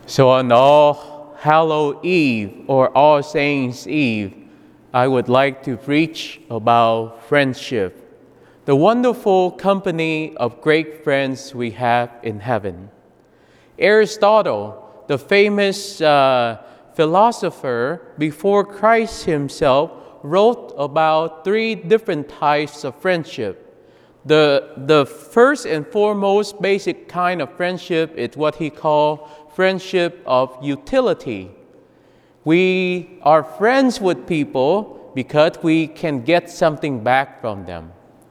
So on All Hallow Eve or All Saints Eve, I would like to preach about friendship, the wonderful company of great friends we have in heaven. Aristotle, the famous philosopher before Christ himself, wrote about three different types of friendship. The first and foremost basic kind of friendship is what he called friendship of utility. We are friends with people because we can get something back from them.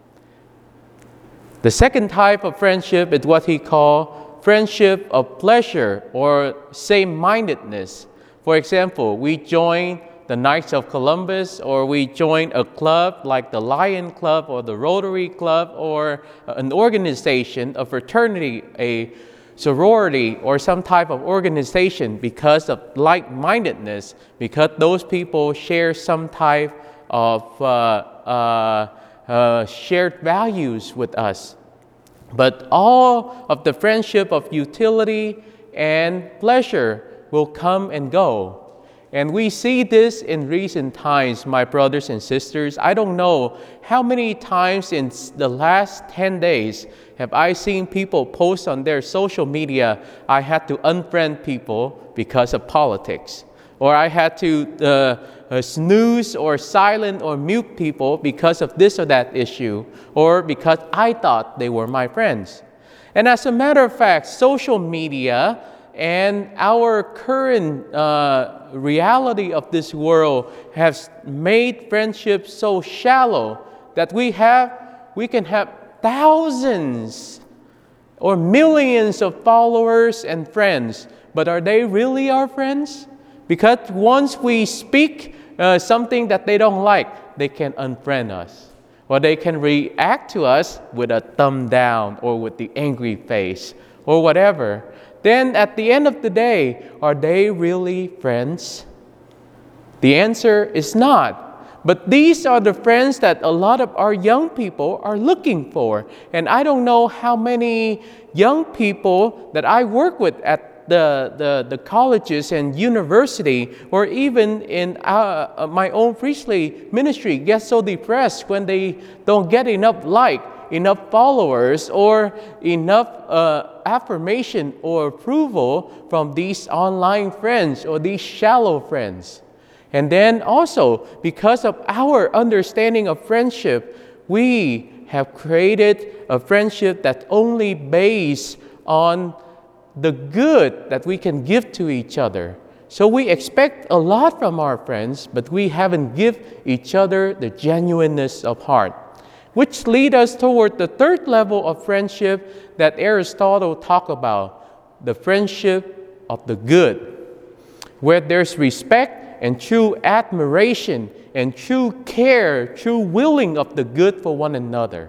The second type of friendship is what he called friendship of pleasure or same-mindedness. For example, we join the Knights of Columbus, or we join a club like the Lion Club or the Rotary Club, or an organization, a fraternity, a sorority, or some type of organization because of like-mindedness, because those people share some type of shared values with us. But all of the friendship of utility and pleasure will come and go. And we see this in recent times, my brothers and sisters. I don't know how many times in the last 10 days have I seen people post on their social media, I had to unfriend people because of politics. Or I had to snooze or silent or mute people because of this or that issue. Or because I thought they were my friends. And as a matter of fact, social media and our current reality of this world has made friendships so shallow that we can have thousands or millions of followers and friends, but are they really our friends? Because once we speak something that they don't like, they can unfriend us, or they can react to us with a thumb down or with the angry face or whatever. Then at the end of the day, are they really friends? The answer is not. But these are the friends that a lot of our young people are looking for. And I don't know how many young people that I work with at the colleges and university, or even in my own Priestley ministry, get so depressed when they don't get enough enough followers, or enough affirmation or approval from these online friends or these shallow friends. And then also, because of our understanding of friendship, we have created a friendship that's only based on the good that we can give to each other. So we expect a lot from our friends, but we haven't given each other the genuineness of heart. Which lead us toward the third level of friendship that Aristotle talked about, the friendship of the good, where there's respect and true admiration and true care, true willing of the good for one another.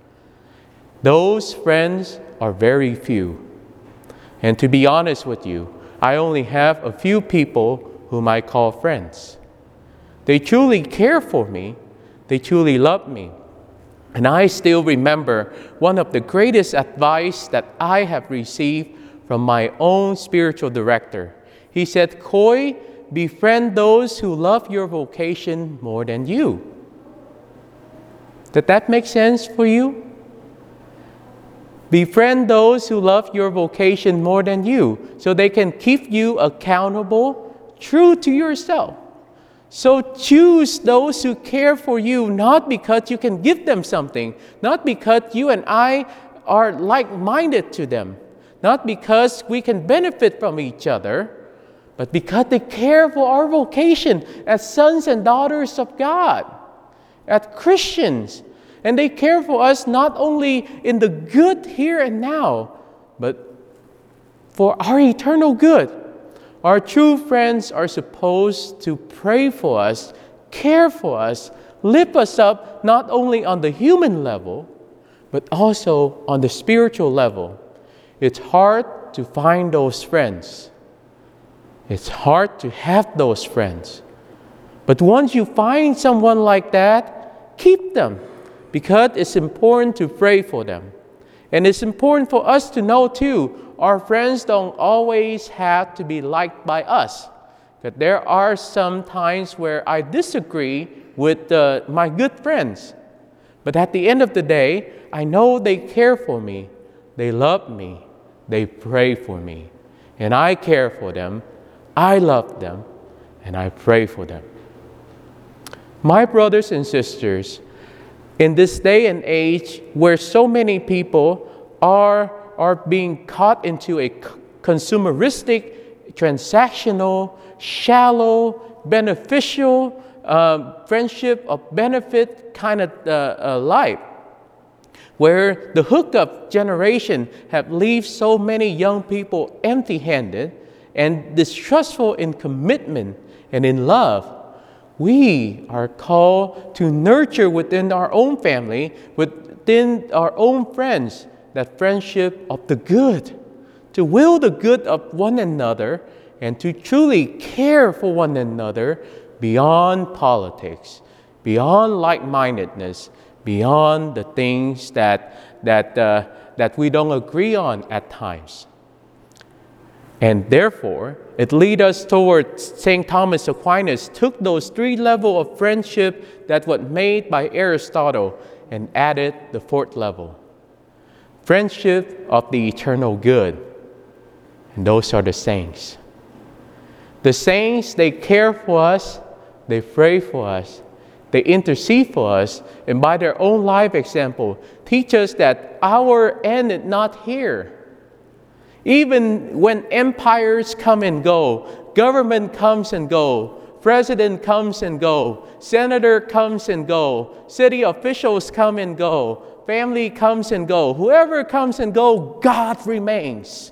Those friends are very few. And to be honest with you, I only have a few people whom I call friends. They truly care for me. They truly love me. And I still remember one of the greatest advice that I have received from my own spiritual director. He said, "Coy, befriend those who love your vocation more than you." Did that make sense for you? Befriend those who love your vocation more than you, so they can keep you accountable, true to yourself. So choose those who care for you, not because you can give them something, not because you and I are like-minded to them, not because we can benefit from each other, but because they care for our vocation as sons and daughters of God, as Christians. And they care for us not only in the good here and now, but for our eternal good. Our true friends are supposed to pray for us, care for us, lift us up not only on the human level, but also on the spiritual level. It's hard to find those friends. It's hard to have those friends. But once you find someone like that, keep them, because it's important to pray for them. And it's important for us to know too, our friends don't always have to be liked by us. But there are some times where I disagree with my good friends. But at the end of the day, I know they care for me, they love me, they pray for me. And I care for them, I love them, and I pray for them. My brothers and sisters, in this day and age where so many people are being caught into a consumeristic, transactional, shallow, beneficial, friendship of benefit kind of life, where the hookup generation have left so many young people empty-handed and distrustful in commitment and in love, we are called to nurture within our own family, within our own friends, that friendship of the good, to will the good of one another and to truly care for one another beyond politics, beyond like-mindedness, beyond the things that we don't agree on at times. And therefore, it leads us towards St. Thomas Aquinas took those 3 levels of friendship that was made by Aristotle and added the 4th level. Friendship of the eternal good. And those are the saints. The saints, they care for us, they pray for us, they intercede for us, and by their own life example, teach us that our end is not here. Even when empires come and go, government comes and go, president comes and go, senator comes and go, city officials come and go, family comes and go, whoever comes and go, God remains.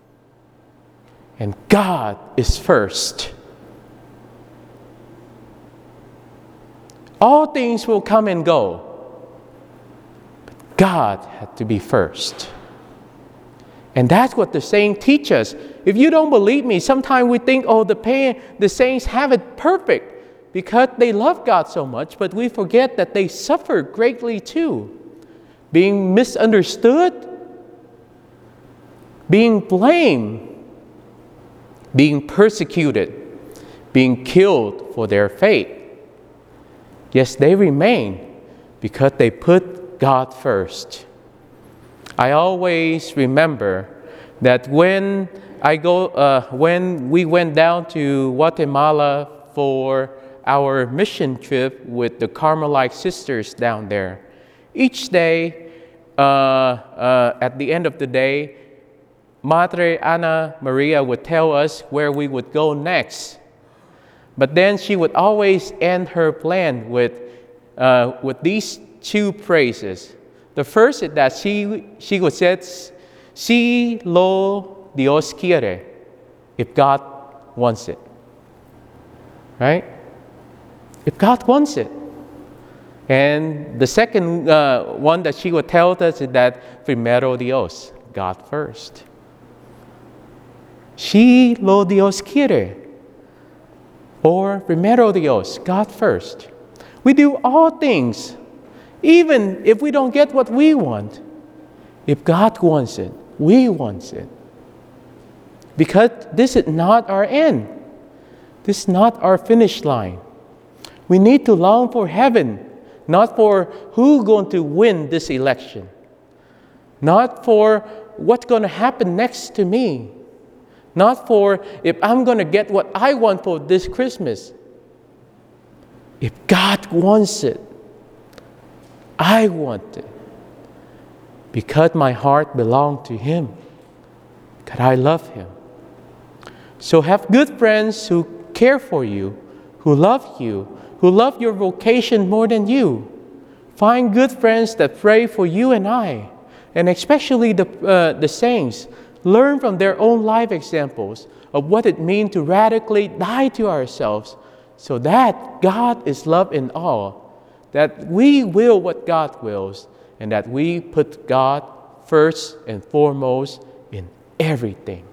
And God is first. All things will come and go, but God had to be first. And that's what the saints teach us. If you don't believe me, sometimes we think, the saints have it perfect because they love God so much, but we forget that they suffer greatly too. Being misunderstood, being blamed, being persecuted, being killed for their faith. Yes, they remain because they put God first. I always remember that when we went down to Guatemala for our mission trip with the Carmelite sisters down there, each day, at the end of the day, Madre Ana Maria would tell us where we would go next. But then she would always end her plan with these 2 phrases. The first is that she would say, "Si lo Dios quiere," if God wants it. Right? If God wants it. And the second one that she would tell us is that primero Dios, God first. Si lo Dios quiere. Or primero Dios, God first. We do all things, even if we don't get what we want. If God wants it, we want it. Because this is not our end. This is not our finish line. We need to long for heaven, not for who's going to win this election. Not for what's going to happen next to me. Not for if I'm going to get what I want for this Christmas. If God wants it, I want it. Because my heart belongs to Him. Because I love Him. So have good friends who care for you, who love your vocation more than you. Find good friends that pray for you and I, and especially the saints. Learn from their own life examples of what it means to radically die to ourselves so that God is love in all, that we will what God wills, and that we put God first and foremost in everything.